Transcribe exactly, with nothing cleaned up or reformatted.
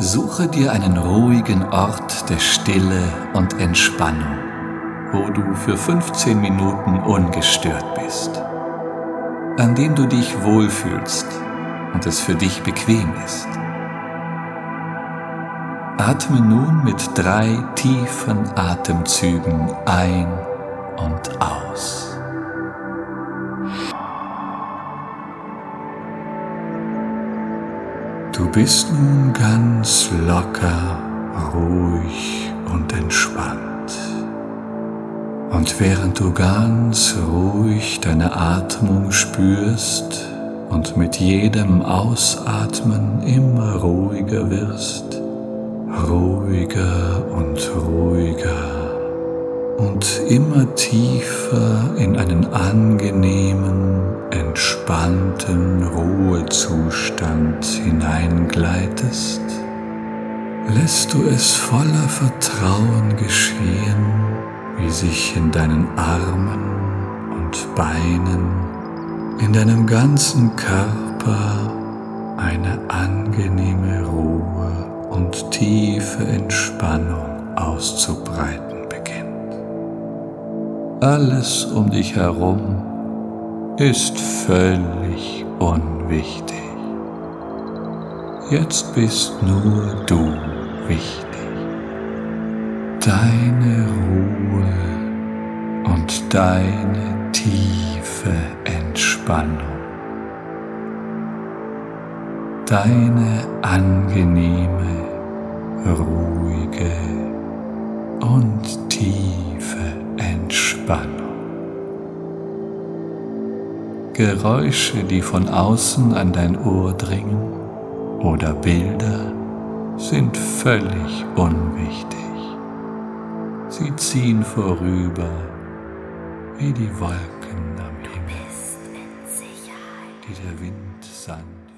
Suche dir einen ruhigen Ort der Stille und Entspannung, wo du für fünfzehn Minuten ungestört bist, an dem du dich wohlfühlst und es für dich bequem ist. Atme nun mit drei tiefen Atemzügen ein und aus. Du bist nun ganz locker, ruhig und entspannt. Und während du ganz ruhig deine Atmung spürst und mit jedem Ausatmen immer ruhiger wirst, ruhiger und ruhiger und immer tiefer in einen angenehmen, entspannten Ruhezustand hineingleitest, lässt du es voller Vertrauen geschehen, wie sich in deinen Armen und Beinen, in deinem ganzen Körper eine angenehme Ruhe und tiefe Entspannung auszubreiten beginnt. Alles um dich herum ist völlig unwichtig. Jetzt bist nur du wichtig. Deine Ruhe und deine tiefe Entspannung. Deine angenehme, ruhige und tiefe Entspannung. Geräusche, die von außen an dein Ohr dringen, oder Bilder, sind völlig unwichtig. Sie ziehen vorüber wie die Wolken am Himmel, die der Wind sanft